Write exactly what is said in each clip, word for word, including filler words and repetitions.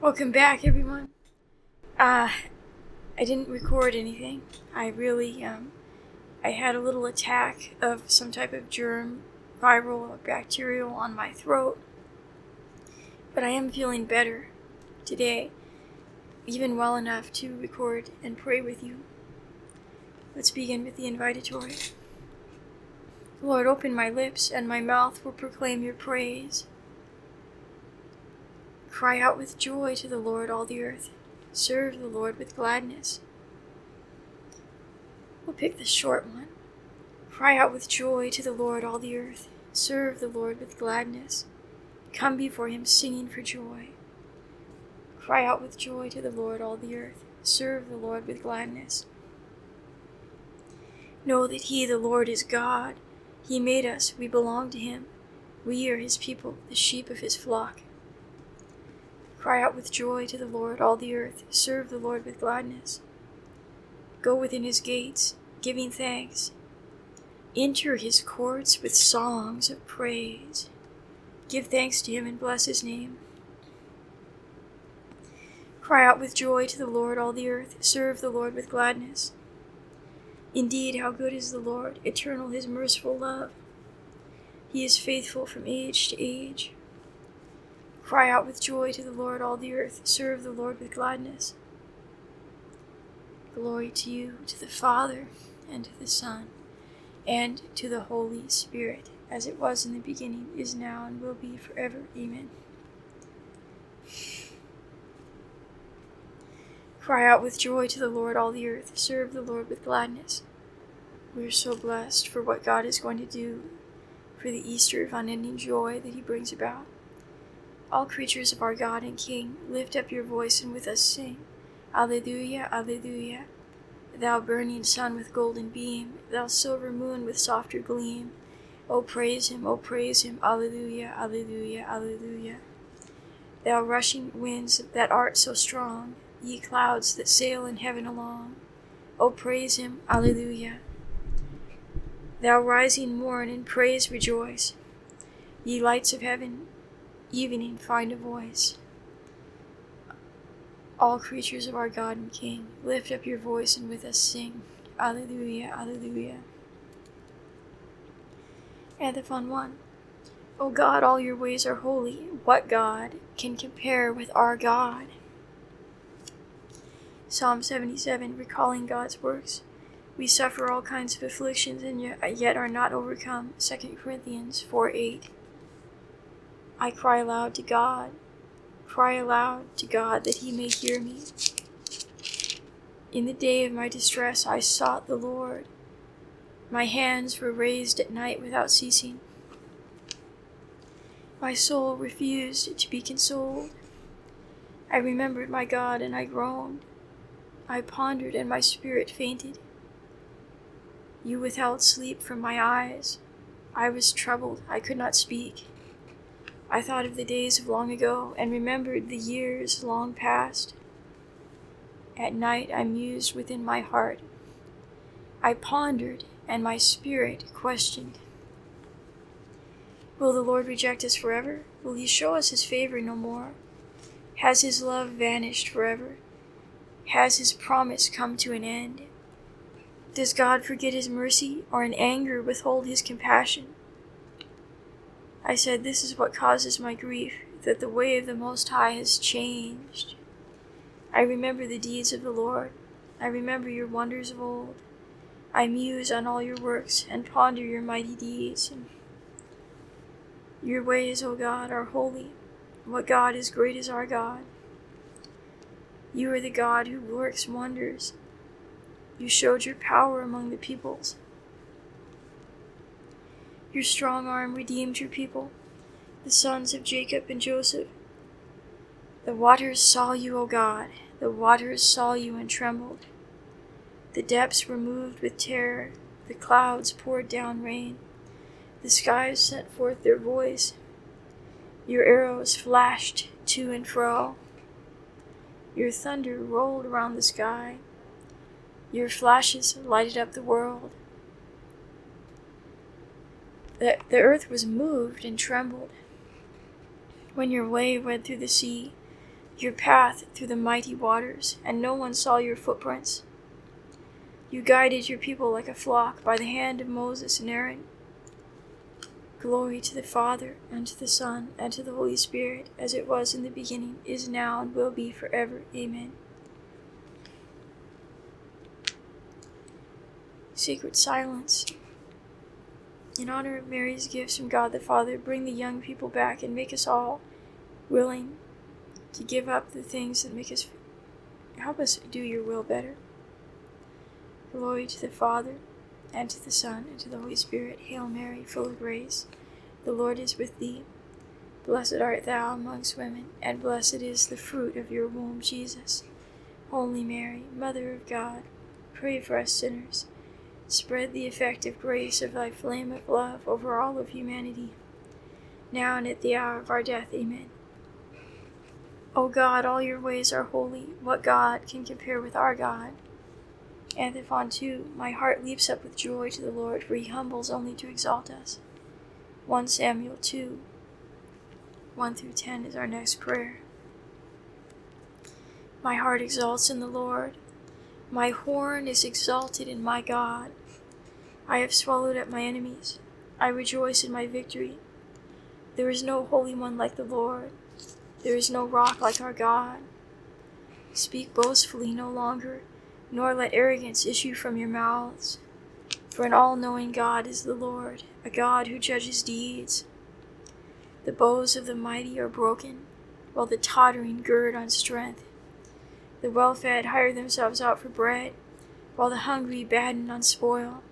Welcome back, everyone. Uh, I didn't record anything. I really, um, I had a little attack of some type of germ, viral or bacterial on my throat. But I am feeling better today, even well enough to record and pray with you. Let's begin with the invitatory. Lord, open my lips, and my mouth will proclaim your praise. Cry out with joy to the Lord, all the earth. Serve the Lord with gladness. We'll pick the short one. Cry out with joy to the Lord, all the earth. Serve the Lord with gladness. Come before him singing for joy. Cry out with joy to the Lord, all the earth. Serve the Lord with gladness. Know that he, the Lord, is God. He made us. We belong to him. We are his people, the sheep of his flock. Cry out with joy to the Lord, all the earth. Serve the Lord with gladness. Go within his gates, giving thanks. Enter his courts with songs of praise. Give thanks to him and bless his name. Cry out with joy to the Lord, all the earth. Serve the Lord with gladness. Indeed, how good is the Lord, eternal his merciful love. He is faithful from age to age. Cry out with joy to the Lord, all the earth. Serve the Lord with gladness. Glory to you, to the Father, and to the Son, and to the Holy Spirit, as it was in the beginning, is now, and will be forever. Amen. Cry out with joy to the Lord, all the earth. Serve the Lord with gladness. We are so blessed for what God is going to do, for the Easter of unending joy that he brings about. All creatures of our God and King, lift up your voice and with us sing. Alleluia, alleluia. Thou burning sun with golden beam, thou silver moon with softer gleam. O praise him, O praise him, alleluia, alleluia, alleluia. Thou rushing winds that art so strong, ye clouds that sail in heaven along. O praise him, alleluia. Thou rising morn in praise rejoice. Ye lights of heaven, evening find a voice. All creatures of our God and King, lift up your voice and with us sing. Alleluia, alleluia. And the fun one. O God, all your ways are holy. What God can compare with our God? Psalm seventy-seven, recalling God's works. We suffer all kinds of afflictions and yet are not overcome. Second Corinthians four eight. I cry aloud to God, cry aloud to God that he may hear me. In the day of my distress I sought the Lord. My hands were raised at night without ceasing. My soul refused to be consoled. I remembered my God and I groaned. I pondered and my spirit fainted. You withheld sleep from my eyes. I was troubled, I could not speak. I thought of the days of long ago and remembered the years long past. At night I mused within my heart. I pondered and my spirit questioned. Will the Lord reject us forever? Will he show us his favor no more? Has his love vanished forever? Has his promise come to an end? Does God forget his mercy, or in anger withhold his compassion? I said, this is what causes my grief, that the way of the Most High has changed. I remember the deeds of the Lord. I remember your wonders of old. I muse on all your works and ponder your mighty deeds. Your ways, O God, are holy. What God is great is our God. You are the God who works wonders. You showed your power among the peoples. Your strong arm redeemed your people, the sons of Jacob and Joseph. The waters saw you, O God. The waters saw you and trembled. The depths were moved with terror. The clouds poured down rain. The skies sent forth their voice. Your arrows flashed to and fro. Your thunder rolled around the sky. Your flashes lighted up the world. The, the earth was moved and trembled when your wave went through the sea. your path through the mighty waters, and no one saw your footprints. You guided your people like a flock by the hand of Moses and Aaron. Glory to the Father, and to the Son, and to the Holy Spirit, as it was in the beginning, is now, and will be forever. Amen. Sacred silence. In honor of Mary's gifts from God the Father, bring the young people back and make us all willing to give up the things that make us, help us do your will better. Glory to the Father, and to the Son, and to the Holy Spirit. Hail Mary, full of grace, the Lord is with thee. Blessed art thou amongst women, and blessed is the fruit of your womb, Jesus. Holy Mary, Mother of God, pray for us sinners. Spread the effective grace of thy flame of love over all of humanity, now and at the hour of our death. Amen. O God, all your ways are holy. What God can compare with our God? Antiphon two. My heart leaps up with joy to the Lord, for he humbles only to exalt us. First Samuel two, one through ten is our next prayer. My heart exalts in the Lord. My horn is exalted in my God. I have swallowed up my enemies. I rejoice in my victory. There is no Holy One like the Lord. There is no rock like our God. Speak boastfully no longer, nor let arrogance issue from your mouths. For an all-knowing God is the Lord, a God who judges deeds. The bows of the mighty are broken, while the tottering gird on strength. The well-fed hire themselves out for bread, while the hungry batten on spoil.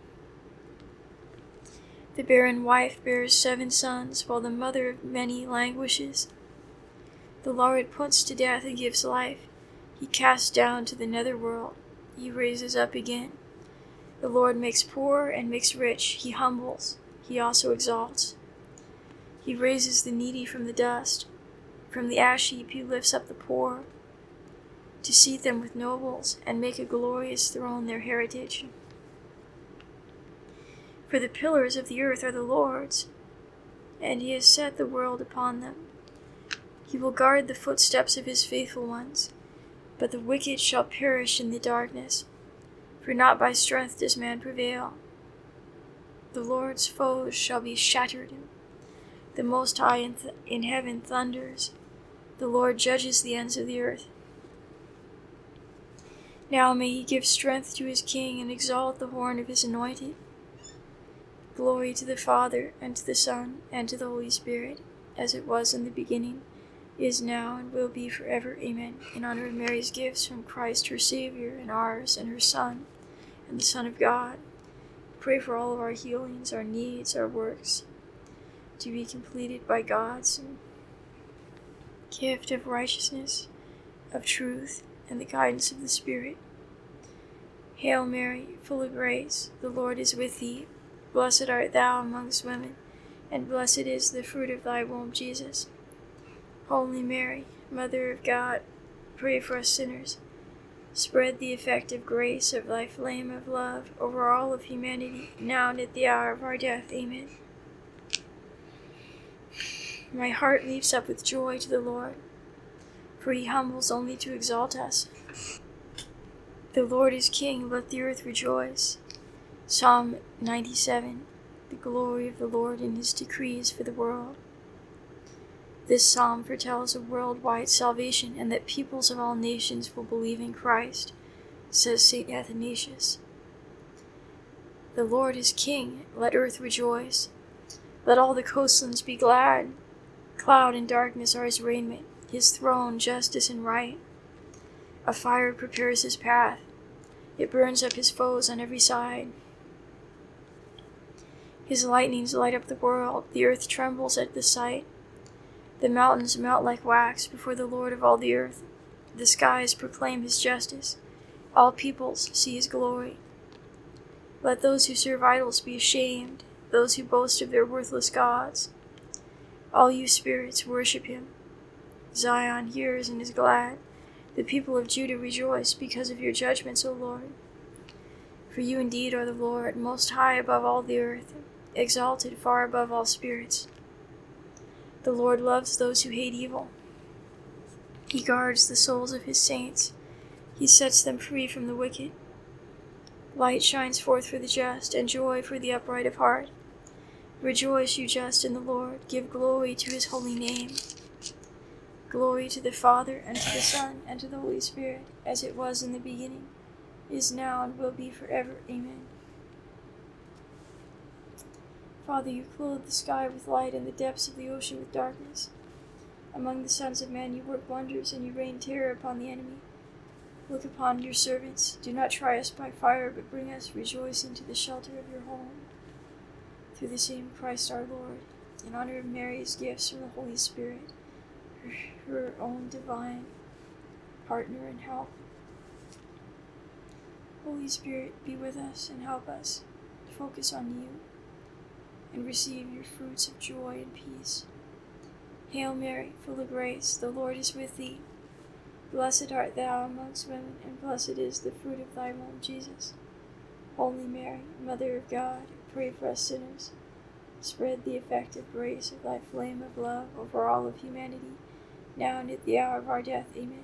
The barren wife bears seven sons, while the mother of many languishes. The Lord puts to death and gives life. He casts down to the netherworld. He raises up again. The Lord makes poor and makes rich. He humbles. He also exalts. He raises the needy from the dust. From the ash heap he lifts up the poor, to seat them with nobles and make a glorious throne their heritage. For the pillars of the earth are the Lord's, and he has set the world upon them. He will guard the footsteps of his faithful ones, but the wicked shall perish in the darkness, for not by strength does man prevail. The Lord's foes shall be shattered. The Most High in, th- in heaven thunders. The Lord judges the ends of the earth. Now may he give strength to his king and exalt the horn of his anointed. Glory to the Father, and to the Son, and to the Holy Spirit, as it was in the beginning, is now, and will be forever. Amen. In honor of Mary's gifts from Christ, her Savior, and ours, and her Son, and the Son of God, pray for all of our healings, our needs, our works, to be completed by God's gift of righteousness, of truth, and the guidance of the Spirit. Hail Mary, full of grace, the Lord is with thee. Blessed art thou amongst women, and blessed is the fruit of thy womb, Jesus. Holy Mary, Mother of God, pray for us sinners. Spread the effective grace of thy flame of love over all of humanity, now and at the hour of our death. Amen. My heart leaps up with joy to the Lord, for he humbles only to exalt us. The Lord is King, let the earth rejoice. Psalm ninety-seven. The glory of the Lord in his decrees for the world. This psalm foretells a worldwide salvation, and that peoples of all nations will believe in Christ, says Saint Athanasius. The Lord is King, let earth rejoice. Let all the coastlands be glad. Cloud and darkness are his raiment, his throne justice and right. A fire prepares his path, it burns up his foes on every side. His lightnings light up the world, the earth trembles at the sight. The mountains melt like wax before the Lord of all the earth. The skies proclaim his justice, all peoples see his glory. Let those who serve idols be ashamed, those who boast of their worthless gods. All you spirits worship him. Zion hears and is glad. The people of Judah rejoice because of your judgments, O Lord. For you indeed are the Lord, most high above all the earth, exalted far above all spirits. The Lord loves those who hate evil. He guards the souls of his saints. He sets them free from the wicked. Light shines forth for the just, and joy for the upright of heart. Rejoice, you just, in the Lord. Give glory to his holy name. Glory to the Father, and to the Son, and to the Holy Spirit, as it was in the beginning, is now, and will be forever. Amen. Father, you clothe the sky with light, and the depths of the ocean with darkness. Among the sons of men you work wonders, and you rain terror upon the enemy. Look upon your servants. Do not try us by fire, but bring us rejoicing to the shelter of your home. Through the same Christ our Lord, in honor of Mary's gifts from the Holy Spirit, her, her own divine partner and help. Holy Spirit, be with us and help us to focus on you and receive your fruits of joy and peace. Hail Mary, full of grace, the Lord is with thee. Blessed art thou amongst women, and blessed is the fruit of thy womb, Jesus. Holy Mary, Mother of God, pray for us sinners. Spread the effective grace of thy flame of love over all of humanity, now and at the hour of our death. Amen.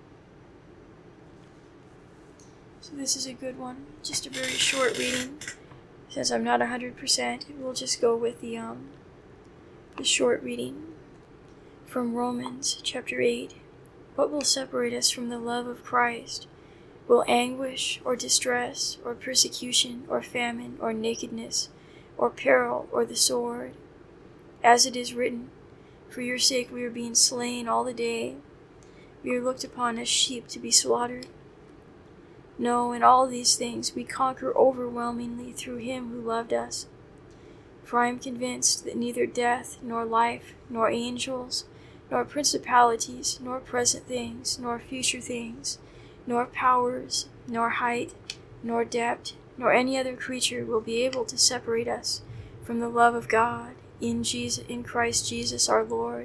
So this is a good one, just a very short reading. Since I'm not one hundred percent, we'll just go with the um the short reading from Romans chapter eight. What will separate us from the love of Christ? Will anguish, or distress, or persecution, or famine, or nakedness, or peril, or the sword? As it is written, for your sake we are being slain all the day. We are looked upon as sheep to be slaughtered. No, in all these things we conquer overwhelmingly through him who loved us. For I am convinced that neither death, nor life, nor angels, nor principalities, nor present things, nor future things, nor powers, nor height, nor depth, nor any other creature will be able to separate us from the love of God in Jesus, in Christ Jesus our Lord.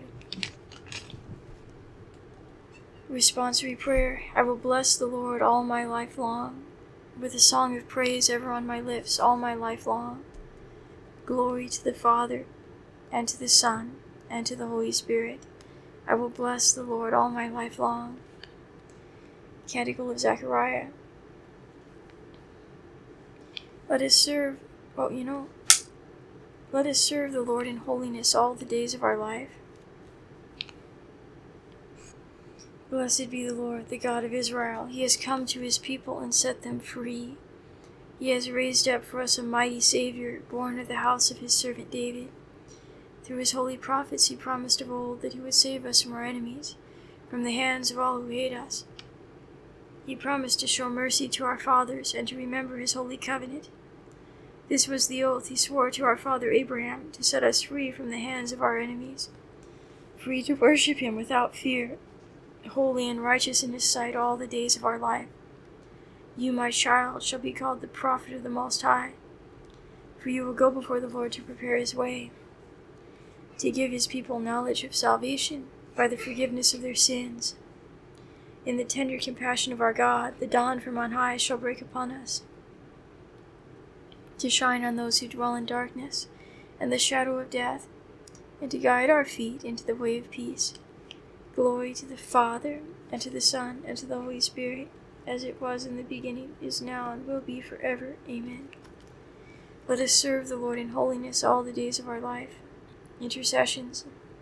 Responsory prayer. I will bless the Lord all my life long, with a song of praise ever on my lips all my life long. Glory to the Father, and to the Son, and to the Holy Spirit. I will bless the Lord all my life long. Canticle of Zechariah. Let us serve, well, you know, let us serve the Lord in holiness all the days of our life. Blessed be the Lord, the God of Israel. He has come to his people and set them free. He has raised up for us a mighty Savior, born of the house of his servant David. Through his holy prophets he promised of old that he would save us from our enemies, from the hands of all who hate us. He promised to show mercy to our fathers and to remember his holy covenant. This was the oath he swore to our father Abraham, to set us free from the hands of our enemies, free to worship him without fear, holy and righteous in his sight all the days of our life. You, my child, shall be called the prophet of the Most High, for you will go before the Lord to prepare his way, to give his people knowledge of salvation by the forgiveness of their sins. In the tender compassion of our God, the dawn from on high shall break upon us, to shine on those who dwell in darkness and the shadow of death, and to guide our feet into the way of peace. Glory to the Father, and to the Son, and to the Holy Spirit, as it was in the beginning, is now, and will be forever. Amen. Let us serve the Lord in holiness all the days of our life. Intercessions.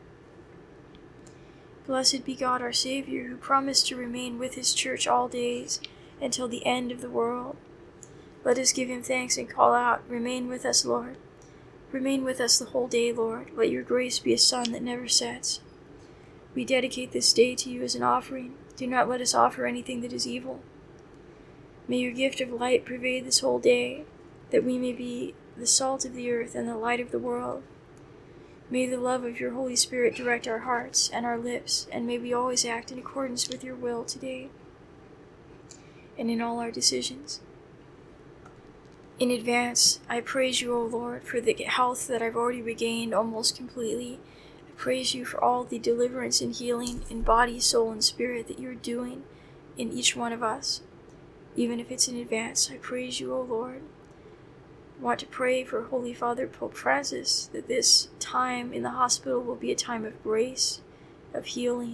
Blessed be God our Savior, who promised to remain with his church all days, until the end of the world. Let us give him thanks and call out, Remain with us, Lord. Remain with us the whole day, Lord. Let your grace be a sun that never sets. We dedicate this day to you as an offering. Do not let us offer anything that is evil. May your gift of light pervade this whole day, that we may be the salt of the earth and the light of the world. May the love of your Holy Spirit direct our hearts and our lips, and may we always act in accordance with your will today and in all our decisions. In advance, I praise you, O Lord, for the health that I've already regained almost completely. I praise you for all the deliverance and healing in body, soul, and spirit that you're doing in each one of us. Even if it's in advance, I praise you, O Lord. I want to pray for Holy Father Pope Francis, that this time in the hospital will be a time of grace, of healing,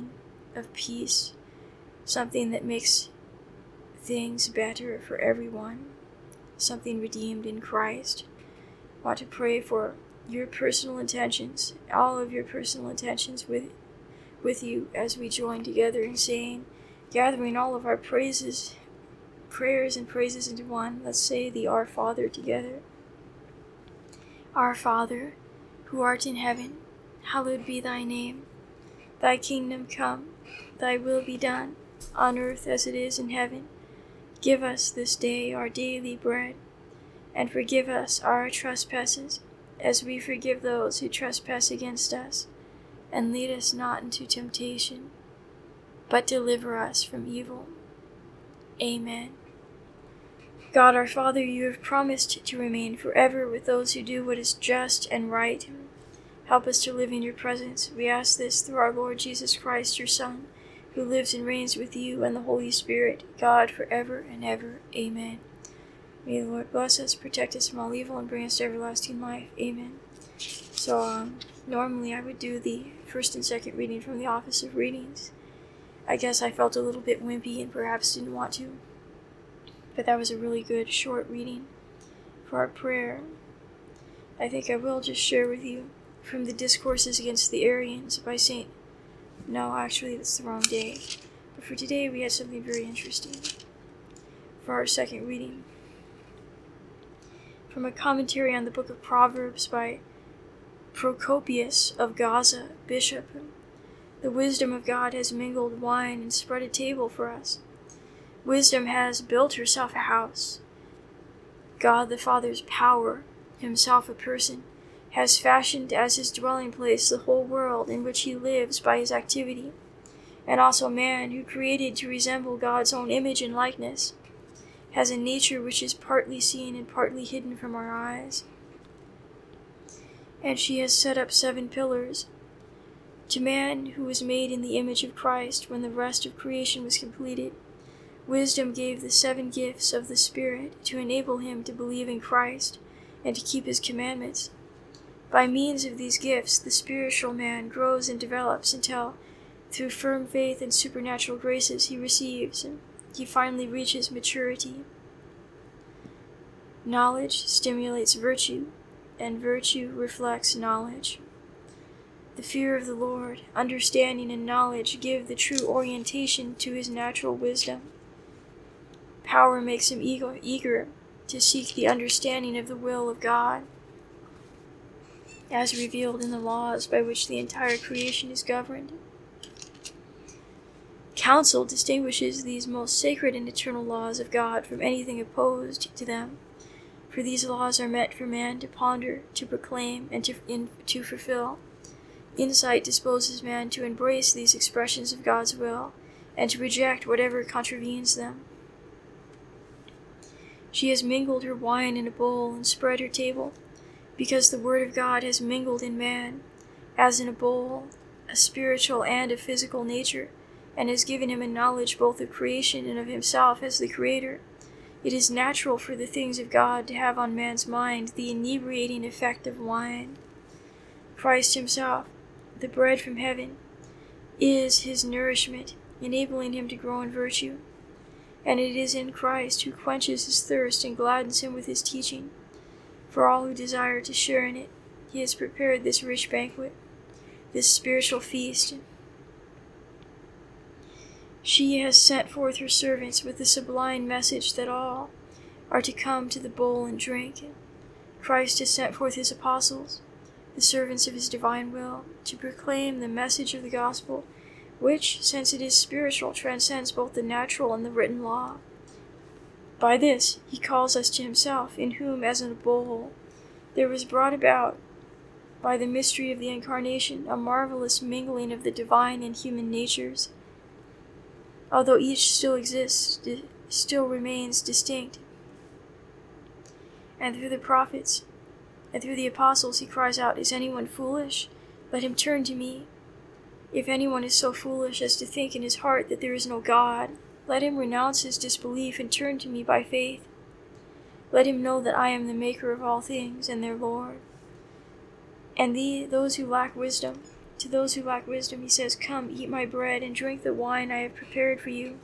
of peace, something that makes things better for everyone, something redeemed in Christ. I want to pray for your personal intentions, all of your personal intentions with with you as we join together in saying, gathering all of our praises, prayers and praises into one. Let's say the Our Father together. Our Father, who art in heaven, hallowed be thy name. Thy kingdom come, thy will be done, on earth as it is in heaven. Give us this day our daily bread, and forgive us our trespasses, as we forgive those who trespass against us. And lead us not into temptation, but deliver us from evil. Amen. God our Father, you have promised to remain forever with those who do what is just and right. Help us to live in your presence. We ask this through our Lord Jesus Christ, your Son, who lives and reigns with you and the Holy Spirit, God, forever and ever. Amen. May the Lord bless us, protect us from all evil, and bring us to everlasting life. Amen. So, um, normally I would do the first and second reading from the Office of Readings. I guess I felt a little bit wimpy and perhaps didn't want to. But that was a really good short reading for our prayer. I think I will just share with you from the Discourses Against the Arians by Saint... No, actually that's the wrong day. But for today we had something very interesting for our second reading. From a commentary on the book of Proverbs by Procopius of Gaza, bishop. The wisdom of God has mingled wine and spread a table for us. Wisdom has built herself a house. God the Father's power, himself a person, has fashioned as his dwelling place the whole world in which he lives by his activity, and also man, who created to resemble God's own image and likeness, has a nature which is partly seen and partly hidden from our eyes. And she has set up seven pillars. To man, who was made in the image of Christ when the rest of creation was completed, wisdom gave the seven gifts of the Spirit to enable him to believe in Christ and to keep his commandments. By means of these gifts, the spiritual man grows and develops until, through firm faith and supernatural graces he receives, he finally reaches maturity. Knowledge stimulates virtue, and virtue reflects knowledge. The fear of the Lord, understanding, and knowledge give the true orientation to his natural wisdom. Power makes him eager, eager to seek the understanding of the will of God, as revealed in the laws by which the entire creation is governed. Counsel distinguishes these most sacred and eternal laws of God from anything opposed to them, for these laws are meant for man to ponder, to proclaim, and to, in, to fulfill. Insight disposes man to embrace these expressions of God's will, and to reject whatever contravenes them. She has mingled her wine in a bowl and spread her table, because the Word of God has mingled in man, as in a bowl, a spiritual and a physical nature, and has given him a knowledge both of creation and of himself as the Creator. It is natural for the things of God to have on man's mind the inebriating effect of wine. Christ himself, the bread from heaven, is his nourishment, enabling him to grow in virtue. And it is in Christ who quenches his thirst and gladdens him with his teaching. For all who desire to share in it, he has prepared this rich banquet, this spiritual feast. She has sent forth her servants with the sublime message that all are to come to the bowl and drink. Christ has sent forth his apostles, the servants of his divine will, to proclaim the message of the gospel, which, since it is spiritual, transcends both the natural and the written law. By this he calls us to himself, in whom, as in a bowl, there was brought about, by the mystery of the Incarnation, a marvelous mingling of the divine and human natures. Although each still exists, di- still remains distinct. And through the prophets and through the apostles he cries out, "Is anyone foolish? Let him turn to me. If anyone is so foolish as to think in his heart that there is no God, let him renounce his disbelief and turn to me by faith. Let him know that I am the maker of all things and their Lord." And the, those who lack wisdom To those who lack wisdom, he says, "Come, eat my bread and drink the wine I have prepared for you."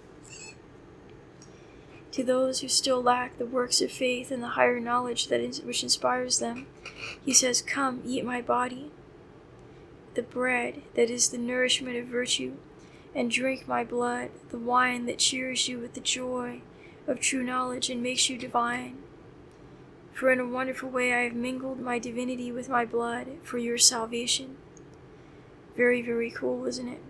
To those who still lack the works of faith and the higher knowledge that is, which inspires them, he says, "Come, eat my body, the bread that is the nourishment of virtue, and drink my blood, the wine that cheers you with the joy of true knowledge and makes you divine. For in a wonderful way I have mingled my divinity with my blood for your salvation." Very, very cool, isn't it?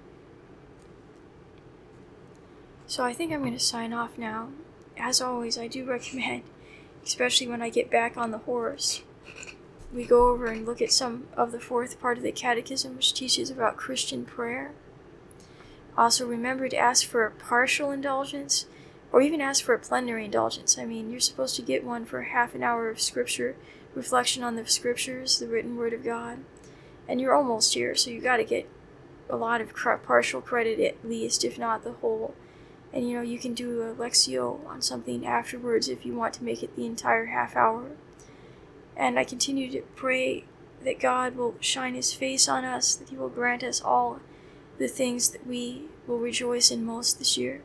So I think I'm going to sign off now. As always, I do recommend, especially when I get back on the horse, we go over and look at some of the fourth part of the Catechism, which teaches about Christian prayer. Also, remember to ask for a partial indulgence, or even ask for a plenary indulgence. I mean, you're supposed to get one for half an hour of scripture, reflection on the scriptures, the written word of God, and you're almost here, so you got to get a lot of partial credit at least, if not the whole. And you know, you can do a Lectio on something afterwards if you want to make it the entire half hour. And I continue to pray that God will shine his face on us, that he will grant us all the things that we will rejoice in most this year.